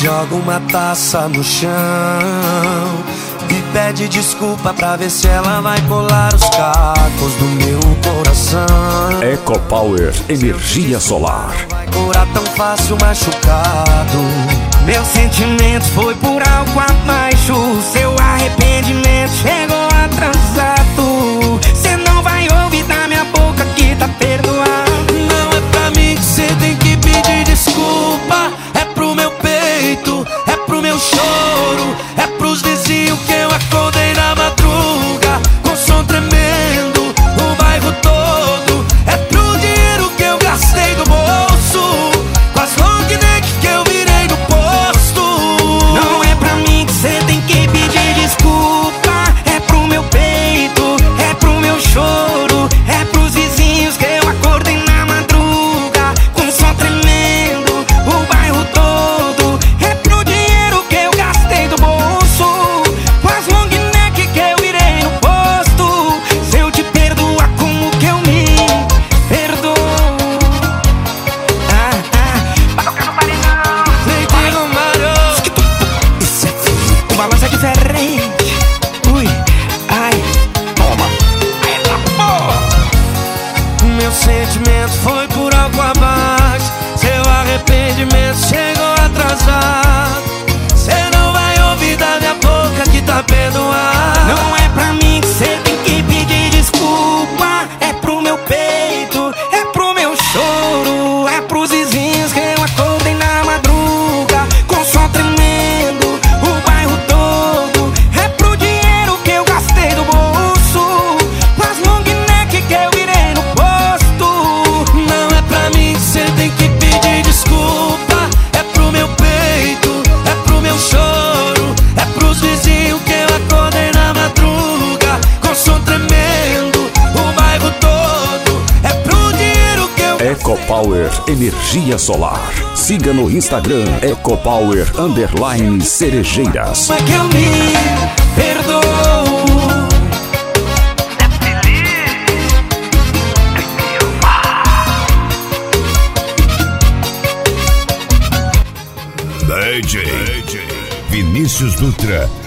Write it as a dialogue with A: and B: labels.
A: Joga uma taça no chão e pede desculpa pra ver se ela vai colar os cacos do meu coração.
B: EcoPower Energia Solar.
A: Vai curar tão fácil machucado.
C: Meu sentimento foi por algo abaixo. Seu arrependimento chegou atrasado. Cê não vai ouvir da minha boca que tá perdoado.
A: Não é pra mim que cê tem que pedir desculpa. É pro meu peito, é pro meu choro, é pros vizinhos que eu acordei na madruga com som tremendo, o bairro todo. É pro dinheiro que eu gastei do bolso, com as long neck que eu virei no posto.
C: Não é pra mim que cê tem que pedir desculpa. É pro meu peito, é pro meu choro, é pros vizinhos que eu acordei na madruga com som tremendo, o bairro todo. É pro dinheiro que eu gastei do bolso, com as long neck que eu virei no posto. Se eu te perdoar, como que eu me perdoo? Vai tocar no paredão,
A: Neguinho Romário.
C: o balanço é diferente. Ui, ai, toma. Eita porra!
A: Meu sentimento foi por algo abaixo. Seu arrependimento chegou atrasado. Cê não vai ouvir da minha boca que tá perdoado.
C: Não é pra mim que cê tem que pedir desculpa. É pro meu peito, é pro meu choro, é pros vizinhos que eu acordei na madruga com som tremendo, o bairro todo. É pro dinheiro que eu gastei do bolso, com as long neck que eu virei no posto.
A: Não é pra mim que cê tem que pedir desculpa. É pro meu peito, é pro meu choro, é pros vizinhos que eu acordei na madruga com som tremendo, o bairro todo. É pro dinheiro que eu
B: EcoPower Energia Solar. Siga no Instagram EcoPower_Cerejeiras.
A: é que eu me perdoo.
D: DJ Vinícius Dutra